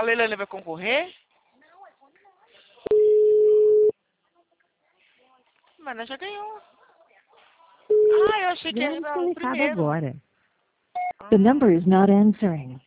A Leilane vai concorrer? Mas ela já ganhou. Ah, eu achei que Vamos era o conectado primeiro. agora. The number is not answering.